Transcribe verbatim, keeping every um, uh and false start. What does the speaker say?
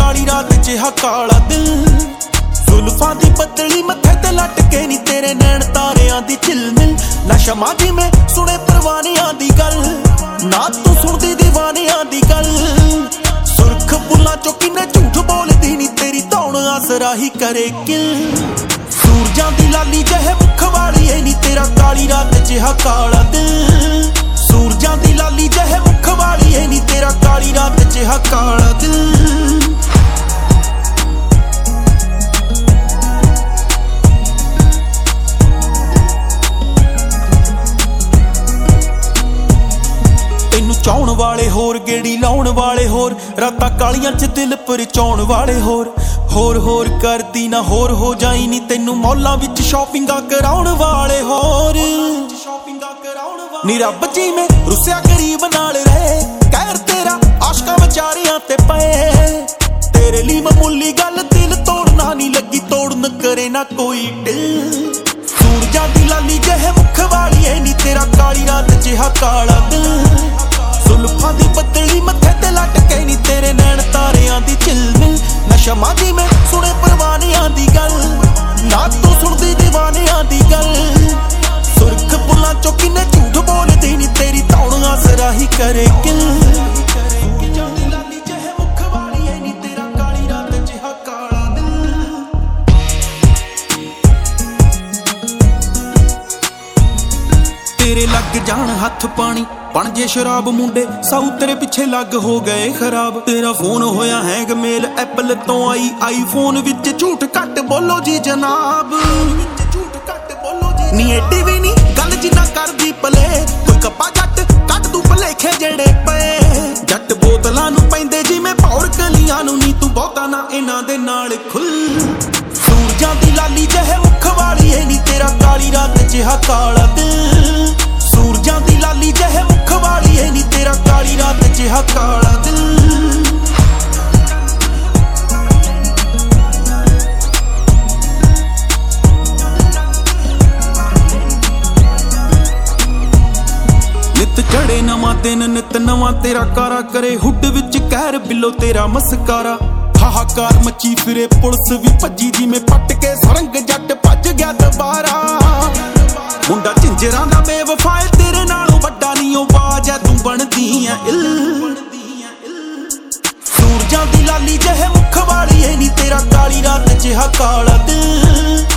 काली रात जिहा काला दिल जुल्फां दी पतली मथे ते लटके नी तेरे नैन तारियां दी झिलमिल ना शमा जी में सुने परवानियां दी गल ना तू सुनदी दीवानियां दी गल सुरख बुल्लां चों किन्ने झूठ बोलदी नी तेरी धौण आसरा ही करे किल सूरजां दी लाली जहे मुख वाली ऐ नी तेरा काली रात जिहा काला दिल सूरजां दी लाली जहे मुख वाली ऐ नी तेरा काली रात जिहा काला दिल चाउण वाले होर गेड़ी लाउण वाले होर रातां कालियां च दिल परचाउण वाले होर होर होर करदी ना होर हो जाई नी तैनू मॉलां विच शॉपिंगां कराउण वाले होर नी रब जी में रुसिया गरीब नाल रहे कहर तेरा आशकां विचारियां ते पए तेरे लिए मामूली गल दिल तोड़ना नी लगी तोड़न करे ना कोई दिल सूरजां दी लाली जहे मुख वाली ऐ नी तेरा काली रात जिहा काला दिल जुल्फां दी पतली मथे ते लटके नी तेरे नैन तारियां दी झिलमिल ना शमा जी में सुने परवानियां दी गल ना तू सुनदी दीवानियां दी गल सुरख बुल्लां चों किन्ने झूठ बोलदी नी तेरी धौण आसरा ही करे किल तेरे लग जान हथ पानी बन जे शराब मुंडे साऊ तेरे पिछे लग हो गए खराब तेरा फोन होया हैंग मेल एप्पल तो आई आईफोन विच झूठ घट बोलो जी जनाब नी एडी भी नी गल जिन्ना करदी पले कोई कप्पा जट कट तू भलेखे जेड़े पे जट बोतलां नू पैंदे जिवें भौर कलियां नू नी तू बहुता ना इन्हां दे नाल खुल सूरजां दी लाली जहे मुख वाली ऐ नी तेरा काली रात जिहा काला दिल सूरजां दी लाली जहे मुख वाली ऐ नी तेरा काली रात जिहा काला दिल नित चढ़े नवां दिन नित नवां तेरा कारा करे हुड विच कहर बिलो तेरा मस्कारा हाहाकार मची फिरे पुलिस भी भज्जी जिवें पट के सरंग जट भज गया दोबारा मुंडा झिंजरां दा बेवफा ऐ तेरे नालों वड्डा नी ओ बाज ऐ तू बनदी ऐ इल सूरजां दी लाली जहे मुख वाली ऐ नी तेरा काली रात जिहा काला दिल